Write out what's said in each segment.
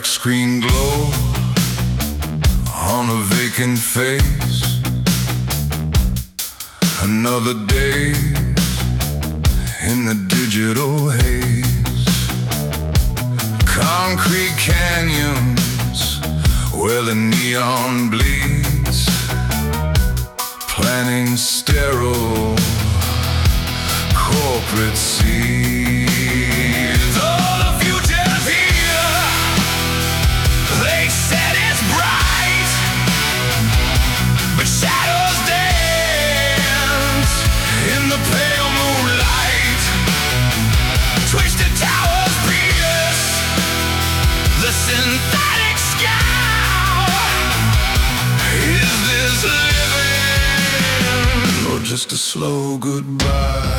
cracked screen glow on a vacant face. Another day in the digital haze. Concrete canyons where the neon bleeds, planning sterile corporate seeds. Oh, the future's here. They said it's bright, but shadows dance in the pale moonlight. Twisted towers pierce the synthetic sky. Is this living or just a slow goodbye?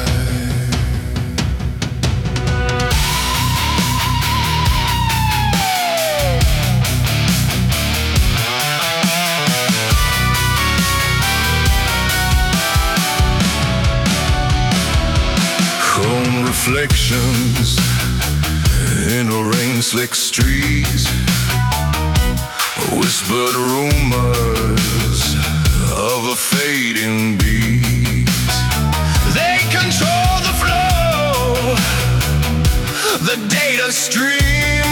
Reflections in a rain-slick street, whispered rumors of a fading beat. They control the flow, the data stream,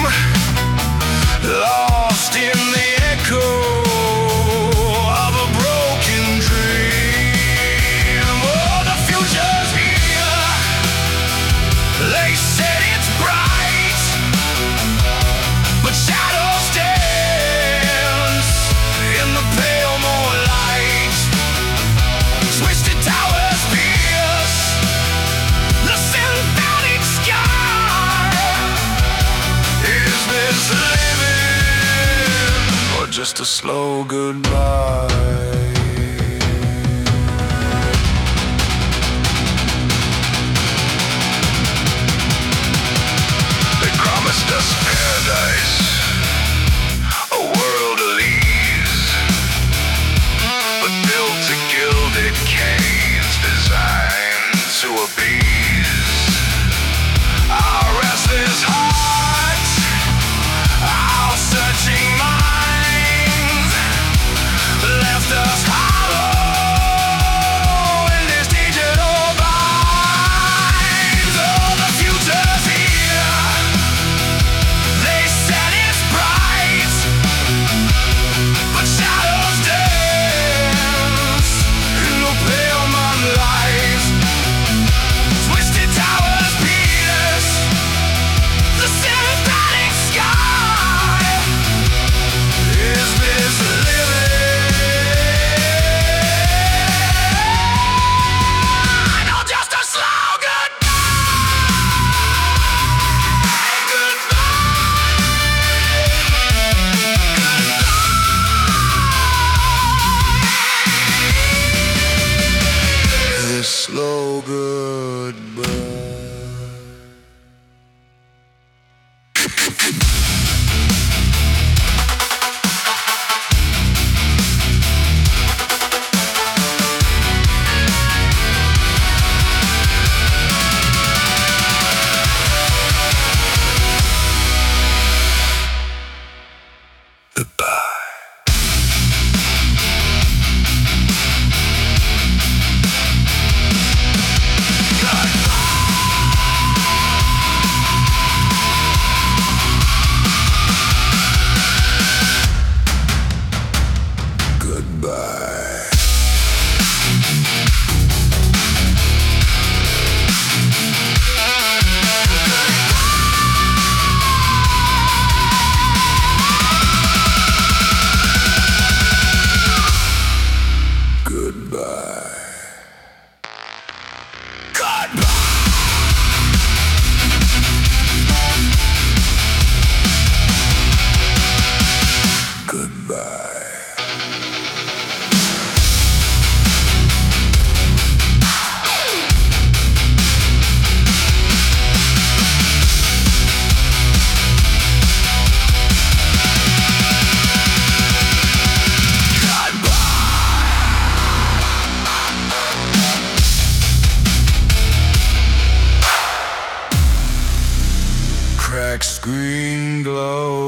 lost in the echo of a broken dream. Oh, the future's here. They said it's bright, but shadows dance in the pale moonlight. Twisted towers pierce the synthetic sky. Is this living or just a slow goodbye? Us paradise, a world of ease, but built to gilded caves designed to appease our restless hearts, our searching minds, left us hollow in this digital bind. Oh, the future's here. They said it's bright, but shadows dance in the pale moonlight. Twisted towers pierce the synthetic sky. Is this living or just a slow slow goodbye? Screen glow